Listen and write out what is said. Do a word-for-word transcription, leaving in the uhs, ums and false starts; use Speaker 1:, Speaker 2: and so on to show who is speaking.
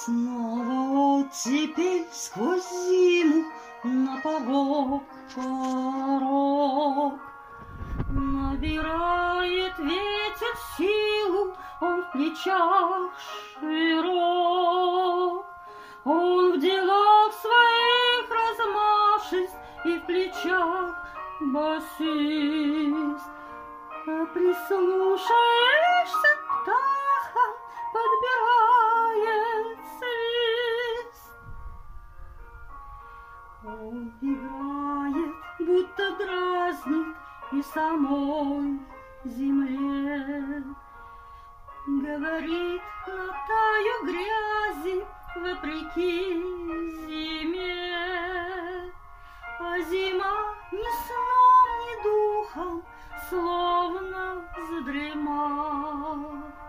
Speaker 1: Снова оттепель сквозь зиму на порог, порог. Набирает ветер силу, он в плечах широк. Он в делах своих размашист и в плечах басист. А прислушаешься к птахам, подбирает свист. Он играет, будто дразнит и самой земле. Говорит, натаю грязи вопреки зиме. А зима ни сном, ни духом словно задремала.